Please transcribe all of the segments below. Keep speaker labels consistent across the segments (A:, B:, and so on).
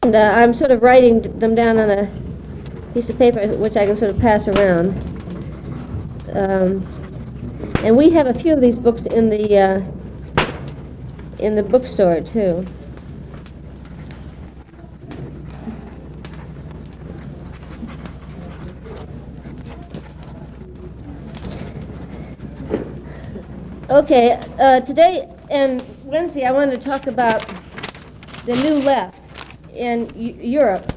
A: And I'm sort of writing them down on a piece of paper which I can sort of pass around. And we have a few of these books in the bookstore too. Okay, today and Wednesday I wanted to talk about the New Left in Europe.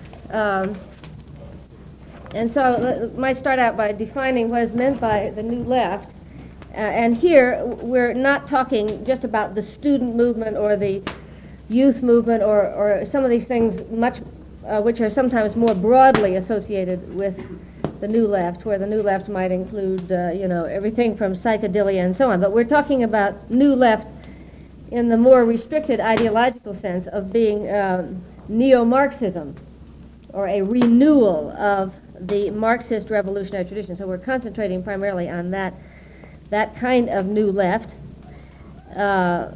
A: And so I might start out by defining what is meant by the New Left. And here we're not talking just about the student movement or the youth movement or some of these things which are sometimes more broadly associated with the New Left, where the New Left might include everything from psychedelia and so on. But we're talking about New Left in the more restricted ideological sense of being neo-Marxism, or a renewal of the Marxist revolutionary tradition. So we're concentrating primarily on that kind of New Left. And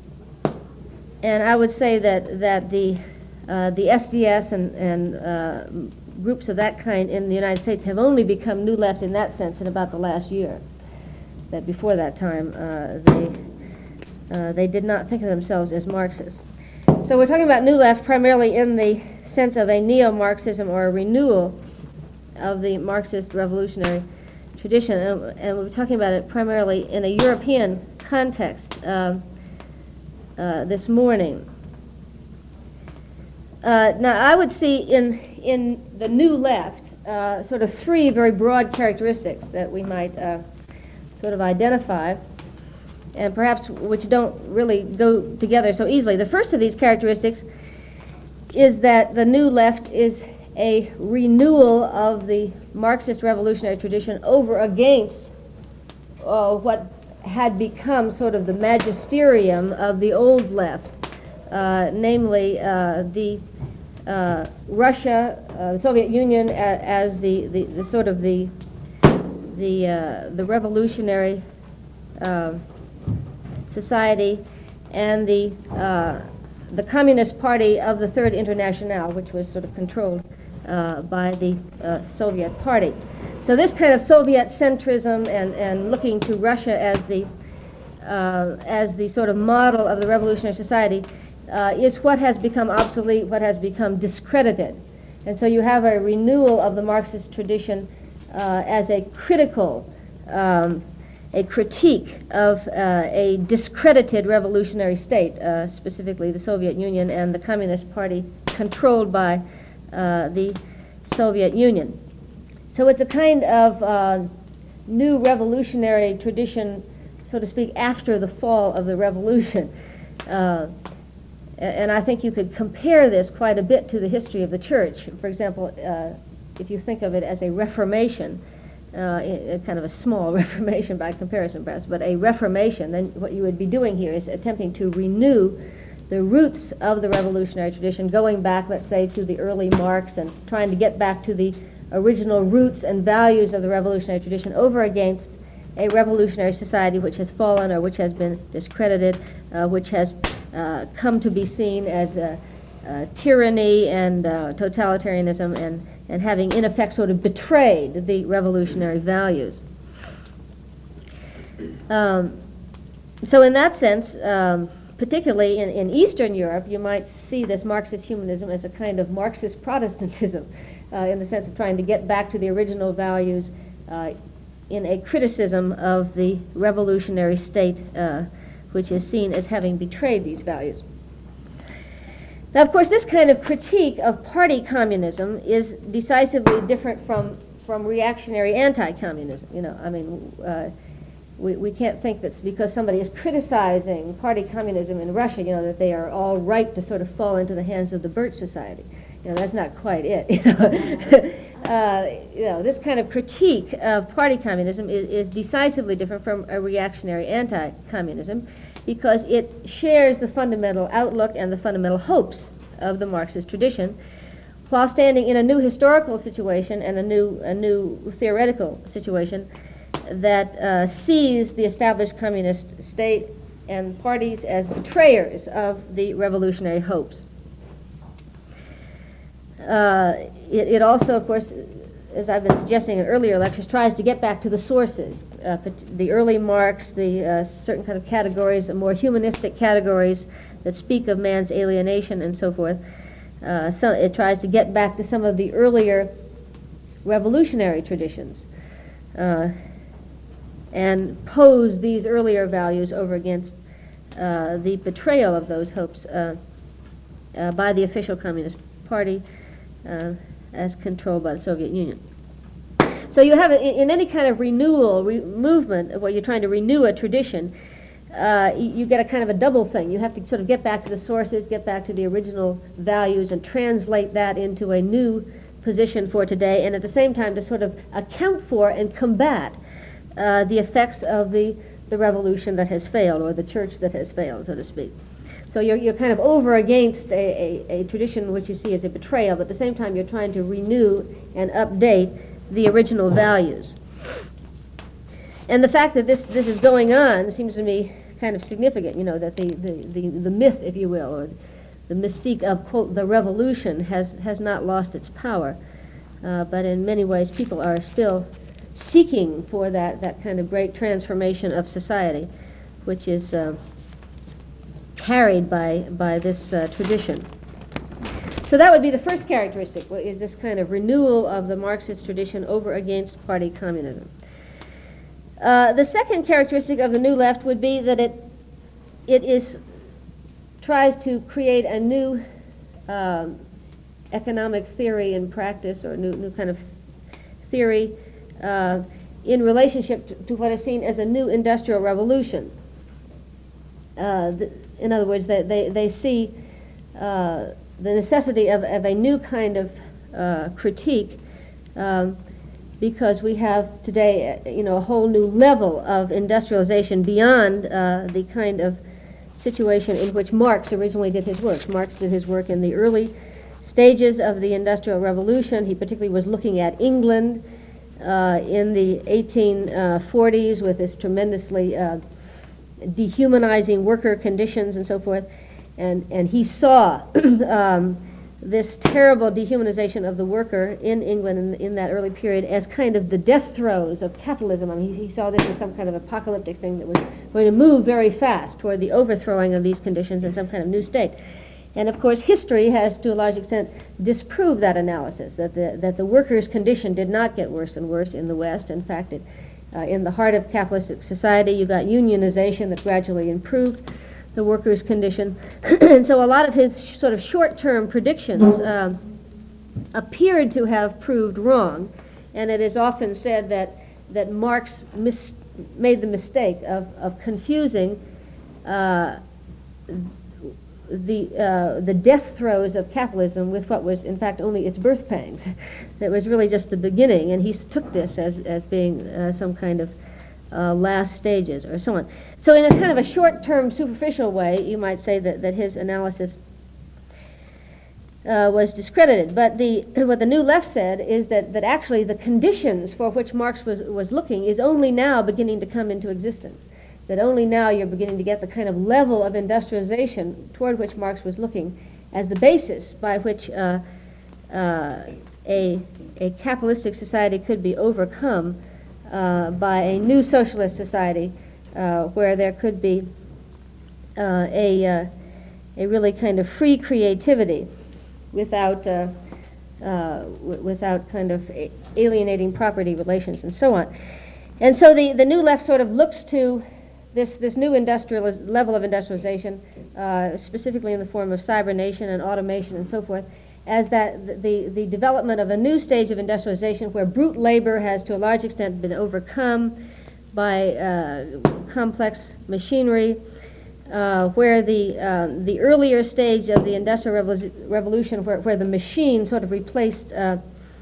A: I would say that the SDS and groups of that kind in the United States have only become New Left in that sense in about the last year. That before that time they did not think of themselves as Marxists. So we're talking about New Left primarily in the sense of a neo-Marxism or a renewal of the Marxist revolutionary tradition, and we're talking about it primarily in a European context this morning. Now, I would see in the New Left sort of three very broad characteristics that we might sort of identify, and perhaps which don't really go together so easily. The first of these characteristics is that the New Left is a renewal of the Marxist revolutionary tradition over against what had become sort of the magisterium of the old left, namely the Russia, the Soviet Union as the sort of the revolutionary society, and the Communist Party of the Third Internationale, which was sort of controlled by the Soviet Party. So this kind of Soviet centrism and looking to Russia as the sort of model of the revolutionary society is what has become obsolete, what has become discredited. And so you have a renewal of the Marxist tradition as a critical, a critique of a discredited revolutionary state, specifically the Soviet Union and the Communist Party controlled by the Soviet Union. So it's a kind of new revolutionary tradition, so to speak, after the fall of the revolution. And I think you could compare this quite a bit to the history of the church. For example, if you think of it as a reformation, kind of a small reformation by comparison perhaps, but a reformation, then what you would be doing here is attempting to renew the roots of the revolutionary tradition, going back, let's say, to the early Marx and trying to get back to the original roots and values of the revolutionary tradition over against a revolutionary society which has fallen or which has been discredited, which has come to be seen as tyranny and totalitarianism and having in effect sort of betrayed the revolutionary values. So in that sense, particularly in Eastern Europe, you might see this Marxist humanism as a kind of Marxist Protestantism in the sense of trying to get back to the original values in a criticism of the revolutionary state which is seen as having betrayed these values. Now, of course, this kind of critique of party communism is decisively different from reactionary anti-communism. I mean, we can't think that because somebody is criticizing party communism in Russia, that they are all right to sort of fall into the hands of the Birch Society. That's not quite it. This kind of critique of party communism is decisively different from a reactionary anti-communism because it shares the fundamental outlook and the fundamental hopes of the Marxist tradition, while standing in a new historical situation and a new theoretical situation that sees the established communist state and parties as betrayers of the revolutionary hopes. It also, of course, as I've been suggesting in earlier lectures, tries to get back to the sources, the early Marx, the certain kind of categories, the more humanistic categories that speak of man's alienation and so forth. So it tries to get back to some of the earlier revolutionary traditions and pose these earlier values over against the betrayal of those hopes by the official Communist Party as controlled by the Soviet Union. So you have, in any kind of renewal, movement, where you're trying to renew a tradition, you get a kind of a double thing. You have to sort of get back to the sources, get back to the original values, and translate that into a new position for today, and at the same time to sort of account for and combat the effects of the revolution that has failed, or the church that has failed, so to speak. So you're kind of over against a tradition which you see as a betrayal, but at the same time you're trying to renew and update the original values. And the fact that this is going on seems to me kind of significant, you know, that the myth, if you will, or the mystique of, quote, the revolution has not lost its power, but in many ways people are still seeking for that kind of great transformation of society, which is carried by this tradition. So that would be the first characteristic, is this kind of renewal of the Marxist tradition over against party communism. The second characteristic of the New Left would be that it tries to create a new economic theory and practice, or new kind of theory in relationship to what is seen as a new industrial revolution. In other words, they see the necessity of a new kind of critique, because we have today, a whole new level of industrialization beyond the kind of situation in which Marx originally did his work. Marx did his work in the early stages of the Industrial Revolution. He particularly was looking at England in the 1840s with this tremendously dehumanizing worker conditions and so forth. And he saw this terrible dehumanization of the worker in England in that early period as kind of the death throes of capitalism. I mean, he saw this as some kind of apocalyptic thing that was going to move very fast toward the overthrowing of these conditions in some kind of new state. And of course, history has, to a large extent, disproved that analysis, that the workers' condition did not get worse and worse in the West. In fact, in the heart of capitalistic society, you got unionization that gradually improved the workers' condition. And so a lot of his sort of short-term predictions appeared to have proved wrong. And it is often said that Marx made the mistake of confusing the death throes of capitalism with what was, in fact, only its birth pangs. It was really just the beginning, and he took this as being some kind of last stages or so on. So in a kind of a short-term, superficial way, you might say that his analysis was discredited. But what the New Left said is that actually the conditions for which Marx was looking is only now beginning to come into existence. That only now you're beginning to get the kind of level of industrialization toward which Marx was looking as the basis by which a capitalistic society could be overcome by a new socialist society where there could be a really kind of free creativity without kind of alienating property relations and so on. And so the New Left sort of looks to this new level of industrialization, specifically in the form of cybernation and automation and so forth, as the development of a new stage of industrialization where brute labor has to a large extent been overcome by complex machinery, where the earlier stage of the Industrial Revolution, where the machine sort of replaced, to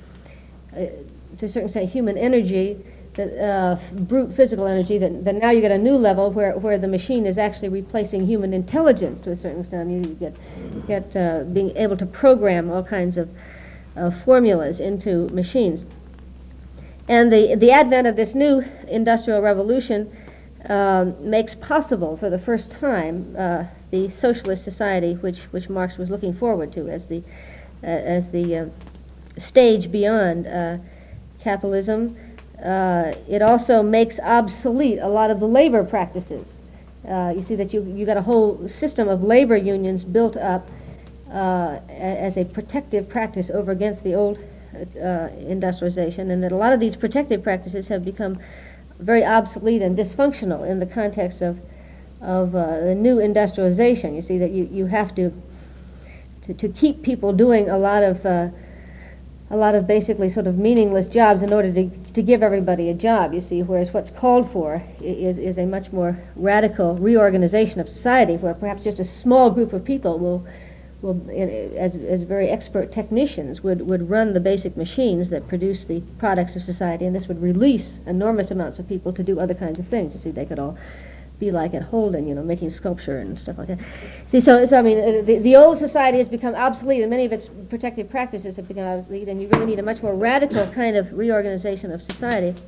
A: a certain extent, human energy, brute physical energy, that now you get a new level where the machine is actually replacing human intelligence to a certain extent. You get being able to program all kinds of formulas into machines. And the advent of this new industrial revolution makes possible for the first time the socialist society which Marx was looking forward to as the stage beyond capitalism. It also makes obsolete a lot of the labor practices. You see that you got a whole system of labor unions built up as a protective practice over against the old industrialization, and that a lot of these protective practices have become very obsolete and dysfunctional in the context of the new industrialization. You see that you have to keep people doing a lot of basically sort of meaningless jobs in order to give everybody a job, you see, whereas what's called for is a much more radical reorganization of society, where perhaps just a small group of people will as very expert technicians would run the basic machines that produce the products of society, and this would release enormous amounts of people to do other kinds of things. You see, they could all be like at Holden, you know, making sculpture and stuff like that. See, so I mean, the old society has become obsolete, and many of its protective practices have become obsolete, and you really need a much more radical kind of reorganization of society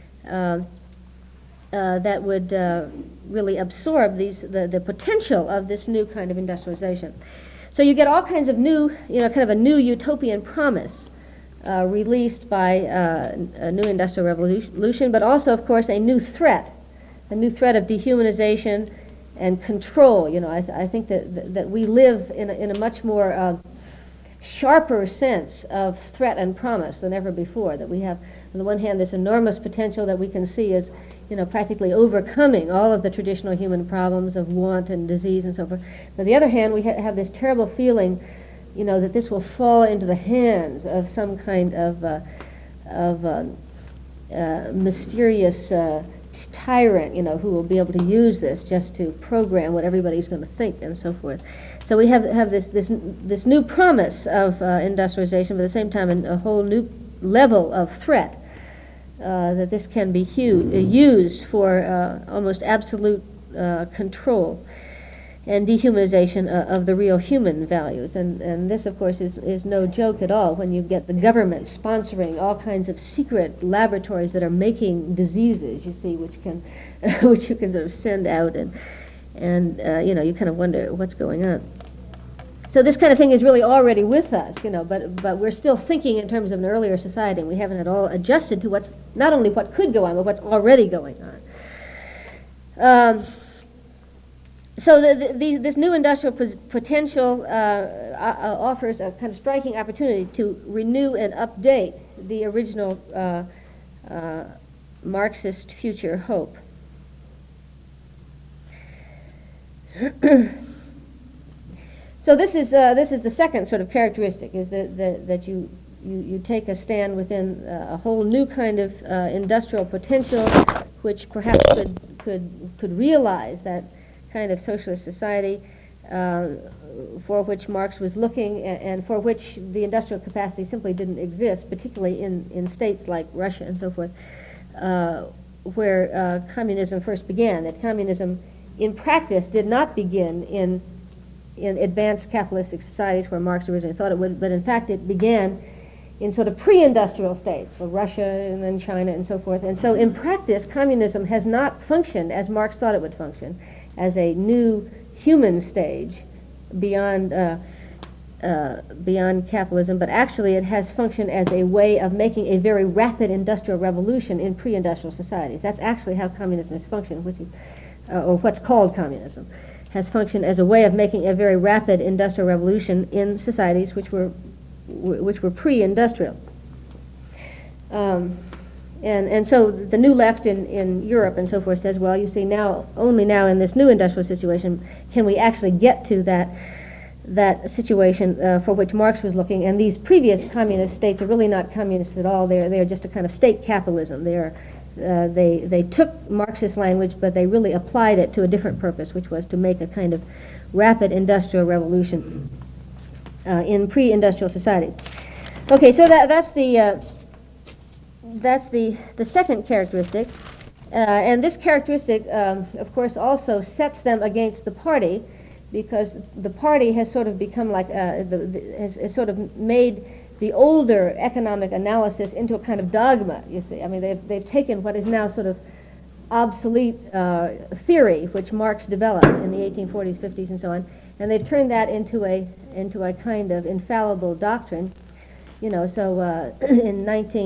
A: that would really absorb the potential of this new kind of industrialization. So you get all kinds of new, you know, kind of a new utopian promise released by a new industrial revolution, but also, of course, a new threat of dehumanization and control. You know, I think that we live in a much more sharper sense of threat and promise than ever before, that we have, on the one hand, this enormous potential that we can see as, you know, practically overcoming all of the traditional human problems of want and disease and so forth. On the other hand, we have this terrible feeling, you know, that this will fall into the hands of some kind of mysterious tyrant, you know, who will be able to use this just to program what everybody's going to think and so forth. So we have this new promise of industrialization, but at the same time a whole new level of threat. That this can be used for almost absolute control and dehumanization of the real human values. And this, of course, is no joke at all when you get the government sponsoring all kinds of secret laboratories that are making diseases, you see, which you can sort of send out, and you know, you kind of wonder what's going on. So this kind of thing is really already with us, you know, but we're still thinking in terms of an earlier society, and we haven't at all adjusted to what's, not only what could go on, but what's already going on. So this new industrial potential offers a kind of striking opportunity to renew and update the original Marxist future hope. So this is the second sort of characteristic, is that you take a stand within a whole new kind of industrial potential, which perhaps could realize that kind of socialist society for which Marx was looking, and for which the industrial capacity simply didn't exist, particularly in states like Russia and so forth, where communism first began. That communism in practice did not begin in advanced capitalistic societies where Marx originally thought it would, but in fact it began in sort of pre-industrial states, so Russia and then China and so forth. And so in practice, communism has not functioned as Marx thought it would function, as a new human stage beyond capitalism, but actually it has functioned as a way of making a very rapid industrial revolution in pre-industrial societies. That's actually how communism has functioned, which is, or what's called communism, has functioned as a way of making a very rapid industrial revolution in societies which were pre-industrial. And so the New Left in Europe and so forth says, well, you see, only now in this new industrial situation can we actually get to that situation for which Marx was looking, and these previous communist states are really not communist at all. They're just a kind of state capitalism. They took Marxist language, but they really applied it to a different purpose, which was to make a kind of rapid industrial revolution in pre-industrial societies. Okay, so that's the second characteristic, and this characteristic, of course, also sets them against the party, because the party has sort of become like has sort of made the older economic analysis into a kind of dogma. You see, I mean, they've taken what is now sort of obsolete theory, which Marx developed in the 1840s, 50s, and so on, and they've turned that into into a kind of infallible doctrine. You know, so in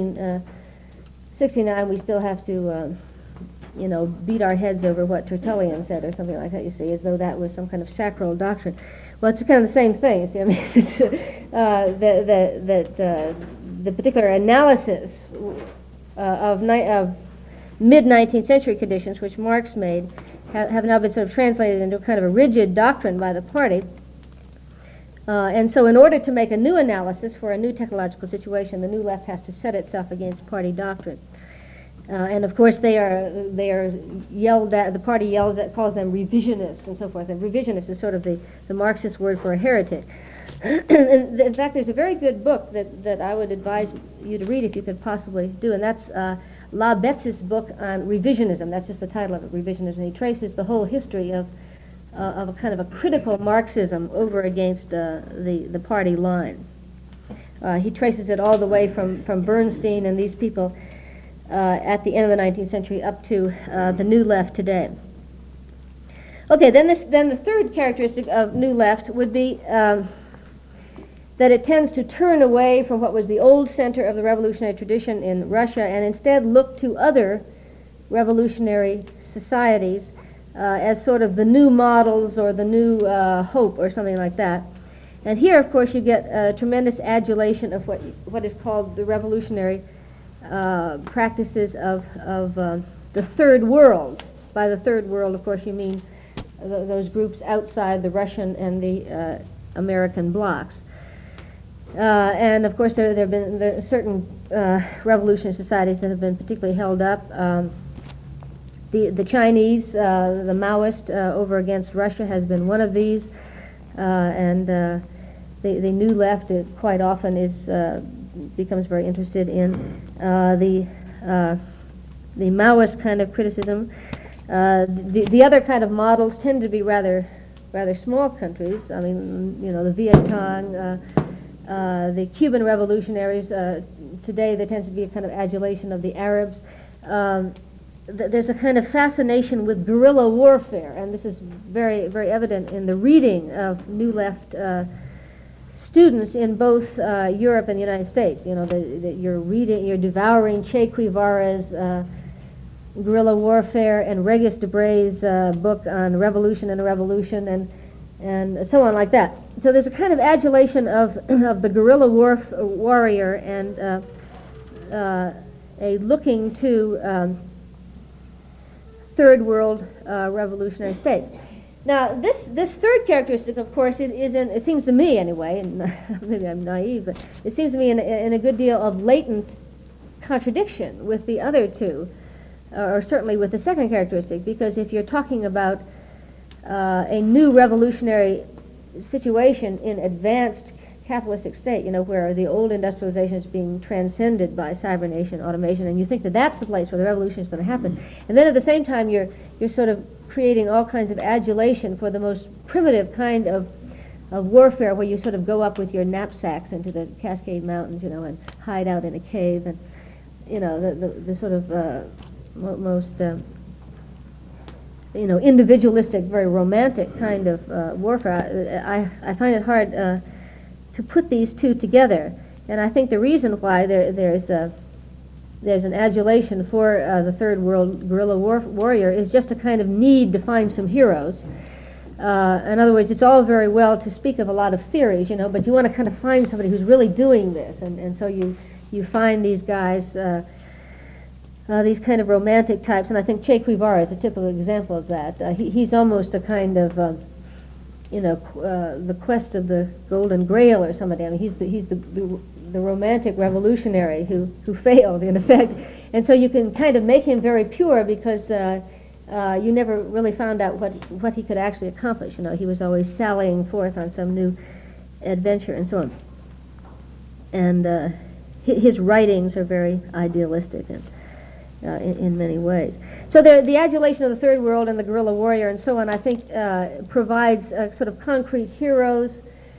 A: 1969 we still have to, you know, beat our heads over what Tertullian said or something like that, you see, as though that was some kind of sacral doctrine. Well, it's kind of the same thing, you see. I mean, it's, the particular analysis of mid-19th century conditions, which Marx made, have now been sort of translated into a kind of a rigid doctrine by the party. And so in order to make a new analysis for a new technological situation, the New Left has to set itself against party doctrine. And of course they are yelled at, the party yells at, calls them revisionists and so forth. And revisionist is sort of the Marxist word for a heretic. And in fact, there's a very good book that I would advise you to read if you could possibly do, and that's La Betz's book on revisionism. That's just the title of it, Revisionism. He traces the whole history of a kind of a critical Marxism over against the party line. He traces it all the way from Bernstein and these people at the end of the 19th century up to the New Left today. Okay, then the third characteristic of New Left would be that it tends to turn away from what was the old center of the revolutionary tradition in Russia and instead look to other revolutionary societies as sort of the new models or the new hope or something like that. And here, of course, you get a tremendous adulation of what is called the revolutionary practices of the third world. By the third world, of course, you mean those groups outside the Russian and the American blocs. And of course, there have been certain revolutionary societies that have been particularly held up. The Chinese, the Maoist over against Russia has been one of these, and the New Left quite often becomes very interested in the Maoist kind of criticism. The other kind of models tend to be rather small countries. I mean, you know, the Viet Cong, the Cuban revolutionaries. Today there tends to be a kind of adulation of the Arabs. There's a kind of fascination with guerrilla warfare, and this is very, very evident in the reading of New Left students in both Europe and the United States. You know, you're devouring Che Guevara's guerrilla warfare and Regis Debray's book on revolution and a revolution, and so on like that. So there's a kind of adulation of the guerrilla warrior and a looking to third world revolutionary states. Now, this third characteristic, of course, is in, it seems to me anyway, and maybe I'm naive, but it seems to me in a good deal of latent contradiction with the other two, or certainly with the second characteristic, because if you're talking about a new revolutionary situation in advanced capitalistic state, you know, where the old industrialization is being transcended by cybernation, automation, and you think that that's the place where the revolution is going to happen, and then at the same time you're sort of creating all kinds of adulation for the most primitive kind of warfare, where you sort of go up with your knapsacks into the Cascade Mountains, you know, and hide out in a cave, and you know, the sort of most you know, individualistic, very romantic kind of warfare. I find it hard to put these two together, and I think the reason why there's an adulation for the third world guerrilla warrior is just a kind of need to find some heroes. In other words, it's all very well to speak of a lot of theories, you know, but you want to kind of find somebody who's really doing this, and so you find these guys, these kind of romantic types, and I think Che Guevara is a typical example of that. He's almost a kind of you know, the quest of the Golden Grail or somebody. I mean, he's the romantic revolutionary who failed, in effect. And so you can kind of make him very pure because you never really found out what he could actually accomplish. You know, he was always sallying forth on some new adventure and so on. And his writings are very idealistic and in many ways. So the adulation of the third world and the guerrilla warrior and so on, I think, provides sort of concrete heroes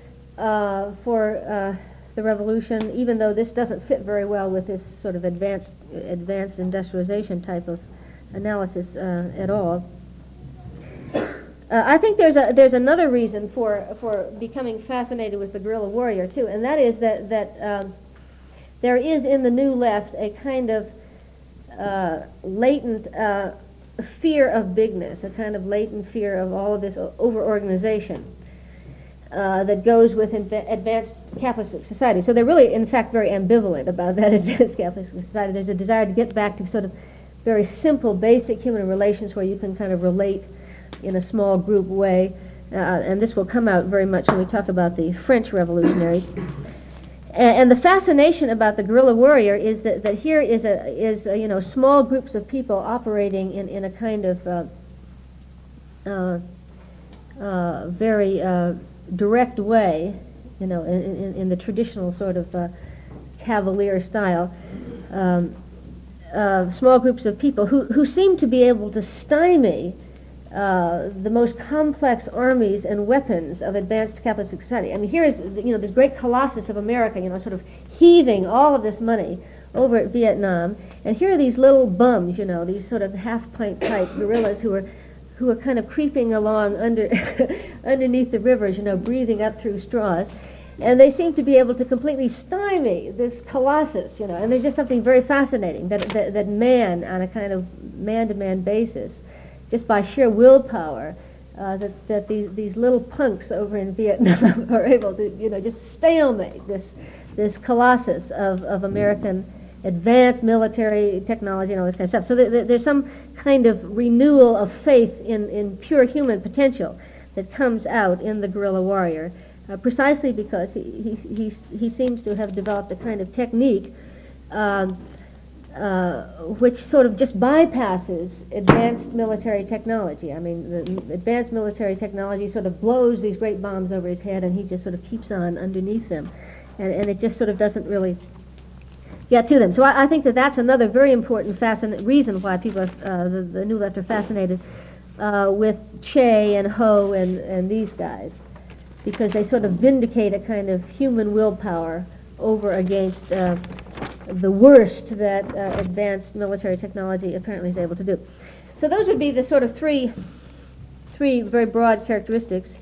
A: for the revolution, even though this doesn't fit very well with this sort of advanced industrialization type of analysis at all. I think there's another reason for becoming fascinated with the guerrilla warrior too, and that is that there is in the New Left a kind of latent fear of bigness, a kind of latent fear of all of this over-organization that goes with advanced Catholic society. So they're really, in fact, very ambivalent about that advanced Catholic society. There's a desire to get back to sort of very simple, basic human relations where you can kind of relate in a small group way, and this will come out very much when we talk about the French revolutionaries. And the fascination about the guerrilla warrior is that here is small groups of people operating in a kind of very direct way, in the traditional sort of cavalier style. Small groups of people who seem to be able to stymie the most complex armies and weapons of advanced Catholic society. I mean, here is this great colossus of America, sort of heaving all of this money over at Vietnam, and here are these little bums, these sort of half-pint type guerrillas who are kind of creeping along underneath the rivers, breathing up through straws. And they seem to be able to completely stymie this colossus, and there's just something very fascinating that man, on a kind of man-to-man basis, just by sheer willpower, that these little punks over in Vietnam are able to, just stalemate this colossus of American advanced military technology and all this kind of stuff. So there's some kind of renewal of faith in pure human potential that comes out in the guerrilla warrior. Precisely because he seems to have developed a kind of technique which sort of just bypasses advanced military technology. I mean, the advanced military technology sort of blows these great bombs over his head, and he just sort of keeps on underneath them, and it just sort of doesn't really get to them. So I think that's another very important reason why people, the New Left, are fascinated with Che and Ho and these guys, because they sort of vindicate a kind of human willpower over against the worst that advanced military technology apparently is able to do. So those would be the sort of three very broad characteristics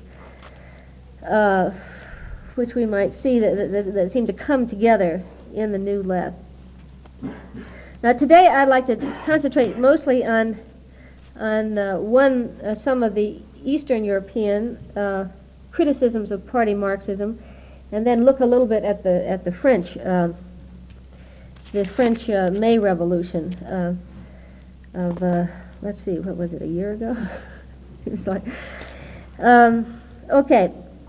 A: which we might see that seem to come together in the New Left. Now today I'd like to concentrate mostly on some of the Eastern European criticisms of party Marxism, and then look a little bit at the French May Revolution of let's see, what was it, a year ago? Seems like. Okay.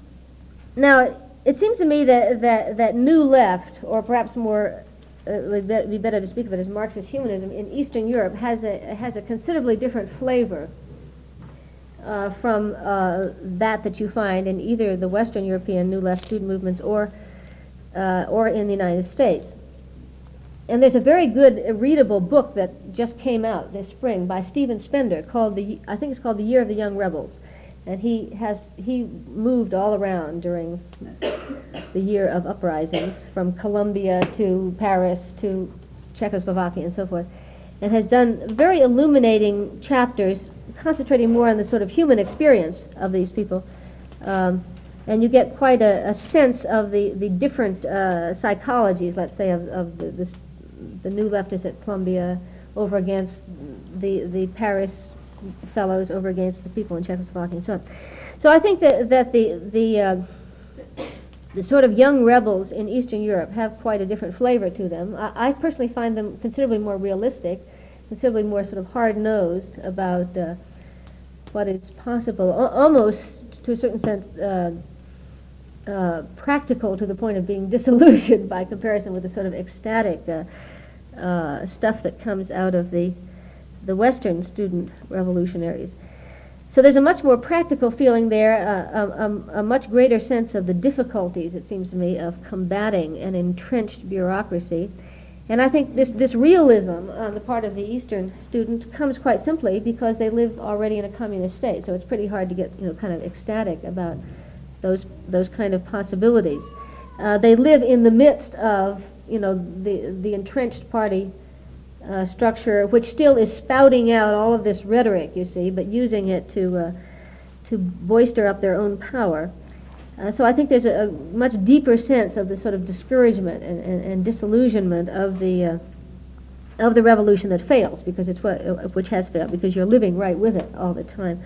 A: Now it seems to me that New Left, or perhaps more, it would be better to speak of it as Marxist humanism, in Eastern Europe has a considerably different flavor from that you find in either the Western European New Left student movements or in the United States. And there's a very good readable book that just came out this spring by Stephen Spender called I think it's called The Year of the Young Rebels, and he moved all around during the year of uprisings from Colombia to Paris to Czechoslovakia and so forth, and has done very illuminating chapters concentrating more on the sort of human experience of these people, and you get quite a sense of the different psychologies, let's say, of the New Leftists at Columbia over against the Paris fellows over against the people in Czechoslovakia and so on. So I think that the sort of young rebels in Eastern Europe have quite a different flavor to them. I personally find them considerably more realistic, considerably more sort of hard-nosed about what is possible, almost to a certain sense practical to the point of being disillusioned by comparison with the sort of ecstatic stuff that comes out of the Western student revolutionaries. So there's a much more practical feeling there, a much greater sense of the difficulties, it seems to me, of combating an entrenched bureaucracy. And I think this realism on the part of the Eastern students comes quite simply because they live already in a communist state. So it's pretty hard to get kind of ecstatic about those kind of possibilities. They live in the midst of the entrenched party structure, which still is spouting out all of this rhetoric, you see, but using it to to bolster up their own power. So I think there's a much deeper sense of the sort of discouragement and disillusionment of the revolution that fails, because it's which has failed, because you're living right with it all the time.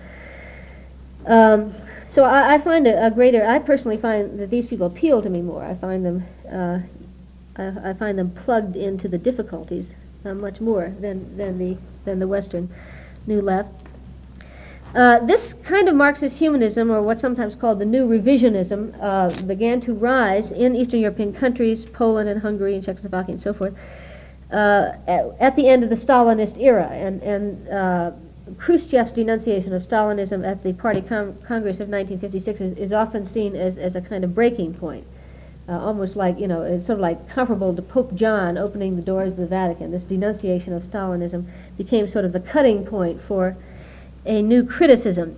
A: So I find I personally find that these people appeal to me more. I find them plugged into the difficulties much more than the Western New Left. This kind of Marxist humanism, or what's sometimes called the New Revisionism, began to rise in Eastern European countries, Poland and Hungary and Czechoslovakia and so forth, at the end of the Stalinist era. And Khrushchev's denunciation of Stalinism at the Party Congress of 1956 is often seen as a kind of breaking point. Almost like, it's sort of like comparable to Pope John opening the doors of the Vatican. This denunciation of Stalinism became sort of the cutting point for a new criticism.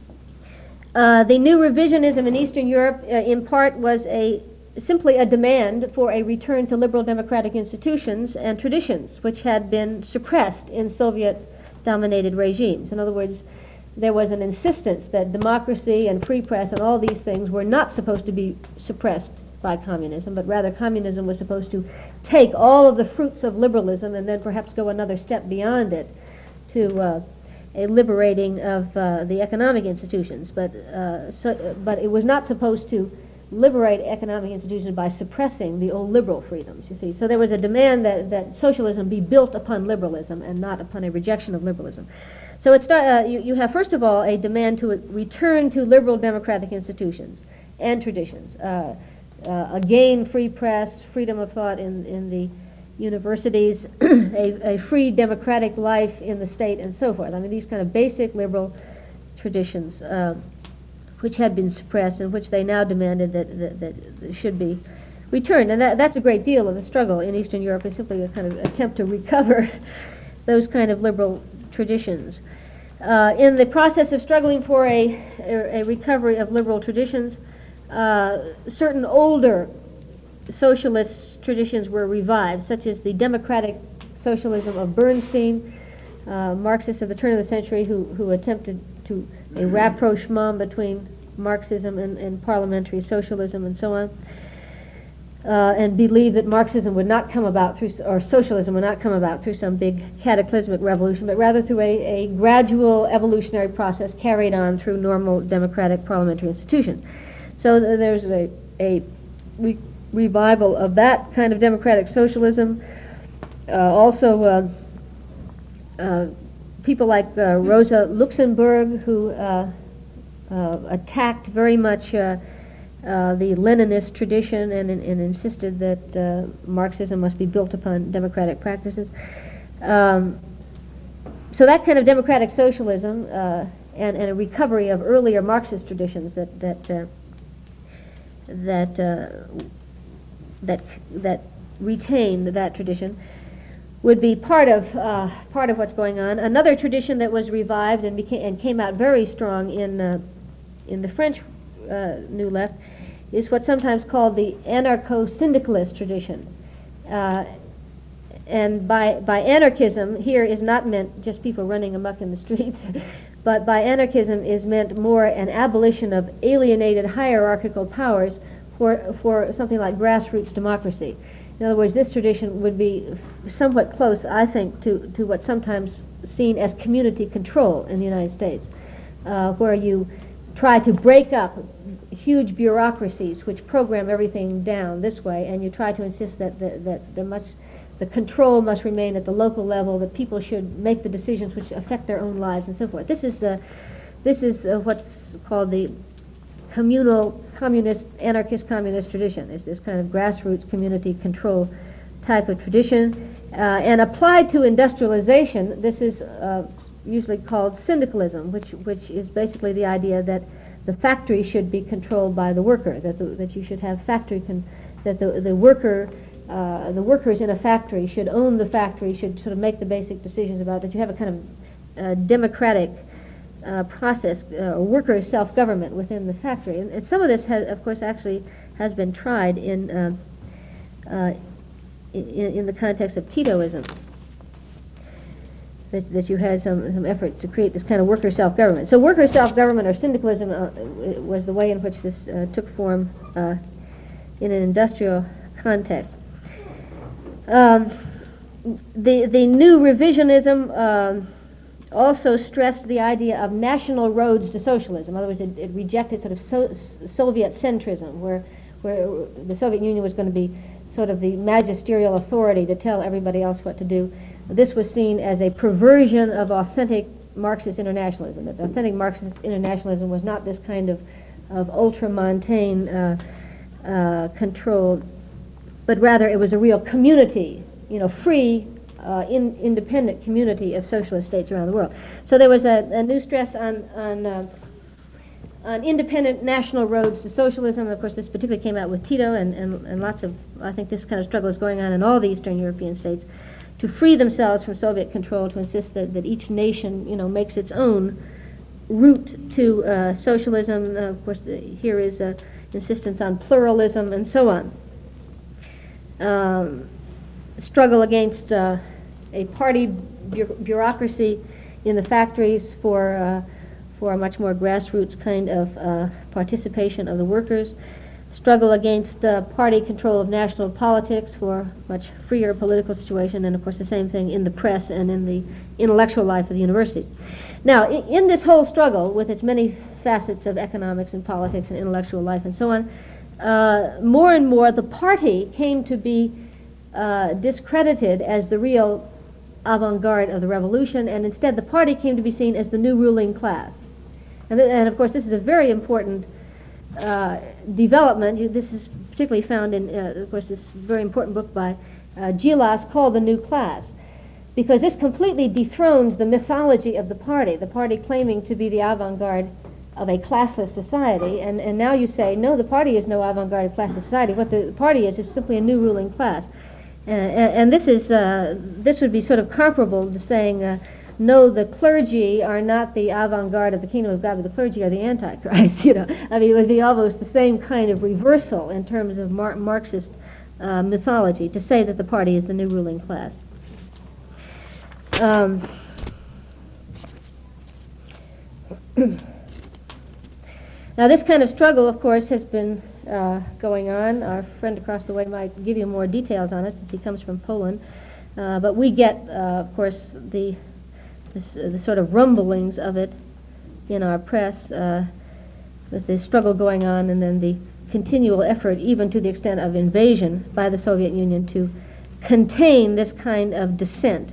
A: The new revisionism in Eastern Europe, in part, was simply a demand for a return to liberal democratic institutions and traditions, which had been suppressed in Soviet-dominated regimes. In other words, there was an insistence that democracy and free press and all these things were not supposed to be suppressed by communism, but rather communism was supposed to take all of the fruits of liberalism and then perhaps go another step beyond it to a liberating of the economic institutions. But it was not supposed to liberate economic institutions by suppressing the old liberal freedoms, you see. So there was a demand that socialism be built upon liberalism and not upon a rejection of liberalism. So you have, first of all, a demand to return to liberal democratic institutions and traditions. Again, free press, freedom of thought in the universities, a free democratic life in the state, and so forth. I mean, these kind of basic liberal traditions, which had been suppressed and which they now demanded that should be returned. And that's a great deal of the struggle in Eastern Europe, is simply a kind of attempt to recover those kind of liberal traditions. In the process of struggling for a recovery of liberal traditions, certain older socialist traditions were revived, such as the democratic socialism of Bernstein, Marxists of the turn of the century who attempted a rapprochement between Marxism and parliamentary socialism and so on, and believed that Marxism would not come about or socialism would not come about through some big cataclysmic revolution, but rather through a gradual evolutionary process carried on through normal democratic parliamentary institutions. So there's a revival of that kind of democratic socialism. Also, people like Rosa Luxemburg, who attacked very much the Leninist tradition and insisted that Marxism must be built upon democratic practices. So that kind of democratic socialism and a recovery of earlier Marxist traditions that retained that tradition would be part of what's going on. Another tradition that was revived and came out very strong in the French New Left is what's sometimes called the anarcho-syndicalist tradition. And by anarchism here is not meant just people running amok in the streets, but by anarchism is meant more an abolition of alienated hierarchical powers for something like grassroots democracy. In other words, this tradition would be somewhat close, I think, to what's sometimes seen as community control in the United States, where you try to break up huge bureaucracies which program everything down this way, and you try to insist that the control must remain at the local level, that people should make the decisions which affect their own lives and so forth. This is what's called the communal communist, anarchist communist tradition. It's this kind of grassroots community control type of tradition. And applied to industrialization, this is usually called syndicalism, which is basically the idea that the factory should be controlled by the worker, that you should have that the workers in a factory should own the factory, should sort of make the basic decisions about it, that you have a kind of democratic process, worker self-government within the factory. And some of this, of course, actually has been tried in the context of Titoism. that you had some efforts to create this kind of worker self-government. So worker self-government or syndicalism was the way in which this took form in an industrial context. The new revisionism also stressed the idea of national roads to socialism. In other words, it rejected sort of Soviet centrism, where the Soviet Union was going to be sort of the magisterial authority to tell everybody else what to do. This was seen as a perversion of authentic Marxist internationalism. That authentic Marxist internationalism was not this kind of ultramontane control, but rather it was a real community, free, independent community of socialist states around the world. So there was a new stress on independent national roads to socialism. And of course, this particularly came out with Tito, and lots of, I think this kind of struggle is going on in all the Eastern European states, to free themselves from Soviet control, to insist that each nation, makes its own route to socialism. Of course, here is insistence on pluralism and so on. Struggle against a party bureaucracy in the factories for a much more grassroots kind of participation of the workers. Struggle against party control of national politics for much freer political situation, and of course the same thing in the press and in the intellectual life of the universities. Now, in this whole struggle, with its many facets of economics and politics and intellectual life and so on, more and more the party came to be discredited as the real avant-garde of the revolution, and instead the party came to be seen as the new ruling class. And of course this is a very important development. This is particularly found in, of course, this very important book by Gilas called The New Class, because this completely dethrones the mythology of the party claiming to be the avant-garde of a classless society, and now you say, no, the party is no avant-garde of classless society. What the party is simply a new ruling class. And this would be sort of comparable to saying, no, the clergy are not the avant-garde of the kingdom of God, but the clergy are the Antichrist. I mean, it would be almost the same kind of reversal in terms of Marxist mythology to say that the party is the new ruling class. Now, this kind of struggle, of course, has been going on. Our friend across the way might give you more details on it since he comes from Poland. But we get, of course, the sort of rumblings of it in our press, with the struggle going on, and then the continual effort, even to the extent of invasion by the Soviet Union, to contain this kind of dissent.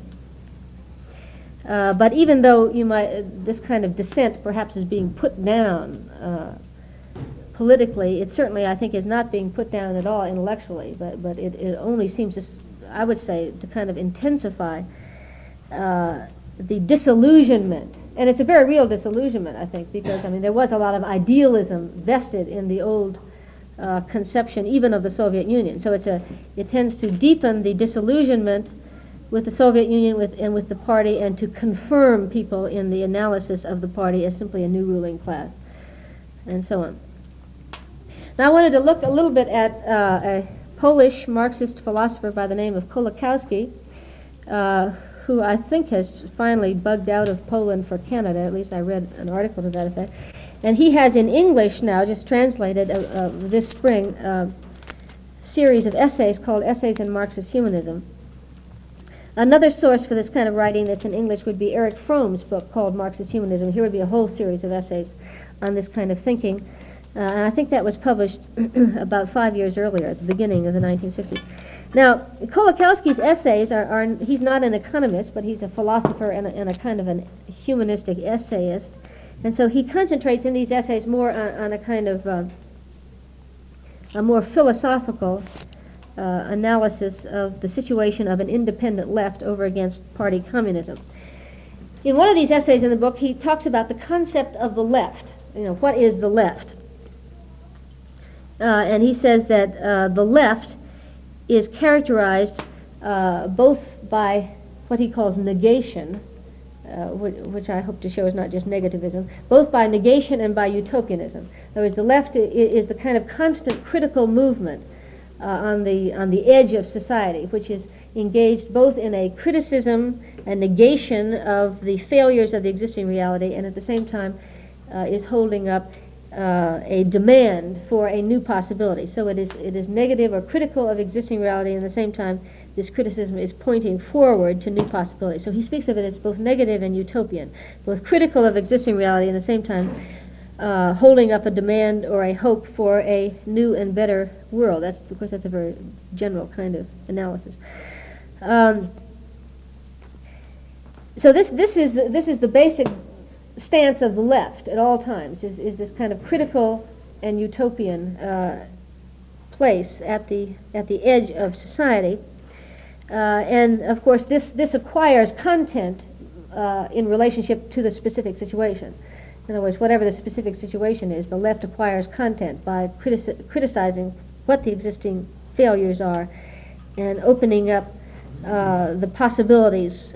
A: But even though this kind of dissent perhaps is being put down politically, it certainly, I think, is not being put down at all intellectually, but it only seems to, I would say, to kind of intensify the disillusionment. And it's a very real disillusionment, I think, because, I mean, there was a lot of idealism vested in the old conception even of the Soviet Union. So it tends to deepen the disillusionment with the Soviet Union and with the party, and to confirm people in the analysis of the party as simply a new ruling class, and so on. Now I wanted to look a little bit at a Polish Marxist philosopher by the name of Kolakowski, who I think has finally bugged out of Poland for Canada. At least I read an article to that effect. And he has in English now just translated this spring a series of essays called Essays in Marxist Humanism. Another source for this kind of writing that's in English would be Erich Fromm's book called Marxist Humanism. Here would be a whole series of essays on this kind of thinking. And I think that was published about 5 years earlier, at the beginning of the 1960s. Now, Kolakowski's essays he's not an economist, but he's a philosopher and a kind of an humanistic essayist. And so he concentrates in these essays more on a kind of a more philosophical analysis of the situation of an independent left over against party communism. In one of these essays in the book, he talks about the concept of the left. What is the left? And he says that the left is characterized both by what he calls negation, which I hope to show is not just negativism, both by negation and by utopianism. In other words, the left is the kind of constant critical movement on the edge of society, which is engaged both in a criticism, a negation of the failures of the existing reality, and at the same time is holding up a demand for a new possibility. So it is negative or critical of existing reality, and at the same time this criticism is pointing forward to new possibilities. So he speaks of it as both negative and utopian, both critical of existing reality and at the same time holding up a demand or a hope for a new and better world. Of course, that's a very general kind of analysis. So this is the basic stance of the left at all times, is this kind of critical and utopian place at the edge of society. And of course this acquires content in relationship to the specific situation. In other words, whatever the specific situation is, the left acquires content by criticizing what the existing failures are and opening up the possibilities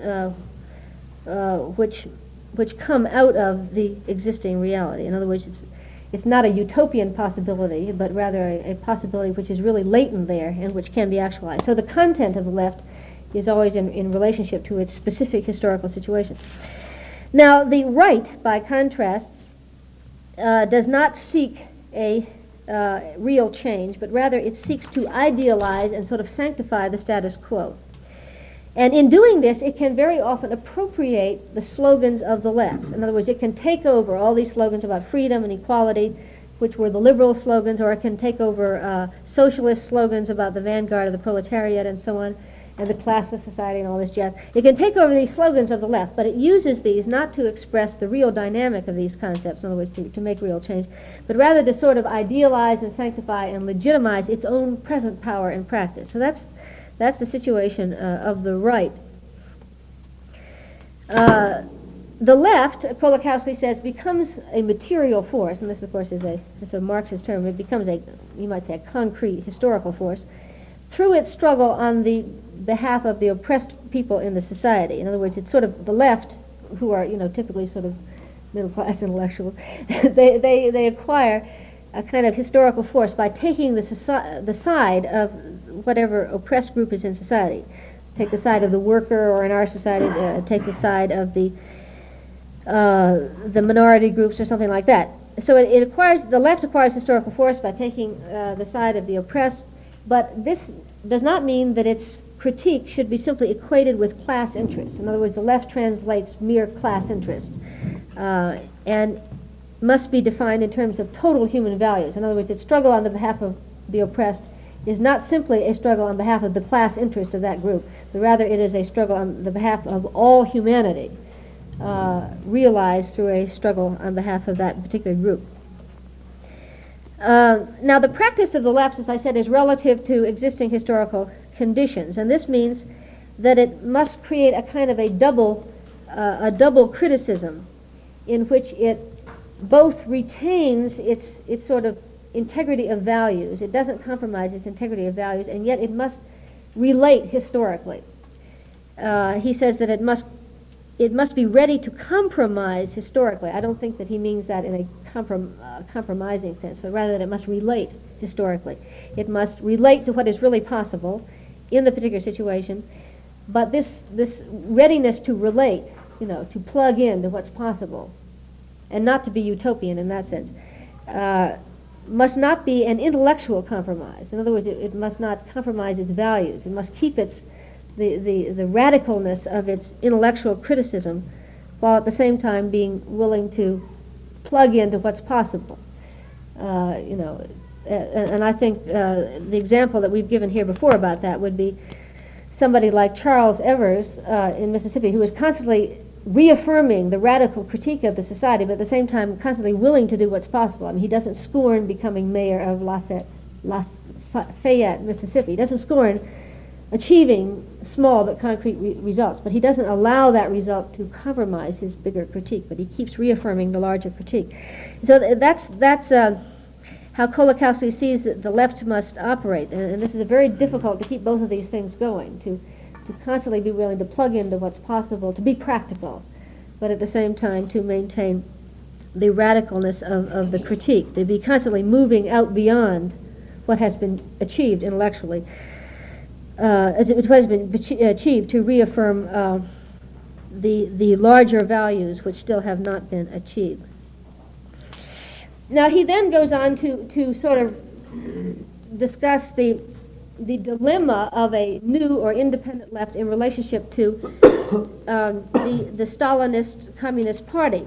A: which come out of the existing reality. In other words, it's not a utopian possibility, but rather a possibility which is really latent there and which can be actualized. So the content of the left is always in relationship to its specific historical situation. Now, the right, by contrast, does not seek a real change, but rather it seeks to idealize and sort of sanctify the status quo. And in doing this, it can very often appropriate the slogans of the left. In other words, it can take over all these slogans about freedom and equality, which were the liberal slogans, or it can take over socialist slogans about the vanguard of the proletariat and so on, and the classless society and all this jazz. It can take over these slogans of the left, but it uses these not to express the real dynamic of these concepts, in other words, to make real change, but rather to sort of idealize and sanctify and legitimize its own present power and practice. So that's the situation of the right. The left, Kolakowski says, becomes a material force, and this, of course, is a Marxist term. It becomes you might say, a concrete historical force through its struggle on the behalf of the oppressed people in the society. In other words, it's sort of the left, who are, typically sort of middle-class intellectuals, they acquire a kind of historical force by taking the side of whatever oppressed group is in society. Take the side of the worker, or in our society, take the side of the minority groups or something like that. So the left acquires historical force by taking the side of the oppressed, but this does not mean that its critique should be simply equated with class interests. In other words, the left translates mere class interest and must be defined in terms of total human values. In other words, its struggle on the behalf of the oppressed is not simply a struggle on behalf of the class interest of that group, but rather it is a struggle on the behalf of all humanity, realized through a struggle on behalf of that particular group. Now, the practice of the left, as I said, is relative to existing historical conditions, and this means that it must create a kind of a double criticism in which it both retains its sort of integrity of values. It doesn't compromise its integrity of values, and yet it must relate historically. He says that it must be ready to compromise historically. I don't think that he means that in a compromising sense, but rather that it must relate historically. It must relate to what is really possible in the particular situation, but this readiness to relate, to plug into what's possible, and not to be utopian in that sense, must not be an intellectual compromise. In other words, it must not compromise its values. It must keep the radicalness of its intellectual criticism, while at the same time being willing to plug into what's possible. And I think the example that we've given here before about that would be somebody like Charles Evers in Mississippi, who is constantly reaffirming the radical critique of the society, but at the same time constantly willing to do what's possible. I mean, he doesn't scorn becoming mayor of Lafayette, Mississippi. He doesn't scorn achieving small but concrete results, but he doesn't allow that result to compromise his bigger critique, but he keeps reaffirming the larger critique. So that's how Kolakowski sees that the left must operate, and this is very difficult to keep both of these things going, to constantly be willing to plug into what's possible, to be practical, but at the same time to maintain the radicalness of the critique, to be constantly moving out beyond what has been achieved intellectually. it has been achieved to reaffirm the larger values which still have not been achieved. Now he then goes on to sort of discuss the dilemma of a new or independent left in relationship to the Stalinist Communist Party.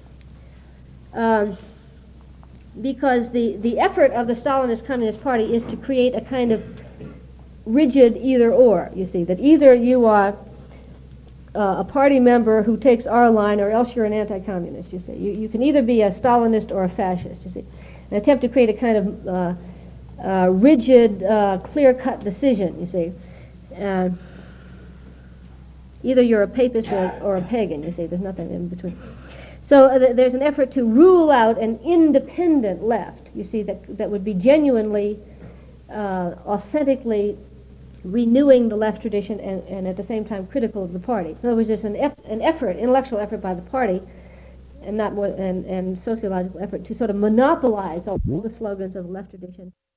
A: Because the effort of the Stalinist Communist Party is to create a kind of rigid either-or, you see, that either you are a party member who takes our line or else you're an anti-communist, you see. You can either be a Stalinist or a fascist, you see. An attempt to create a kind of rigid, clear-cut decision, you see. Either you're a papist or a pagan, you see. There's nothing in between. So there's an effort to rule out an independent left, you see, that would be genuinely, authentically renewing the left tradition and at the same time critical of the party. In other words, there's an effort, intellectual effort by the party, and not more, and sociological effort to sort of monopolize all the slogans of the left tradition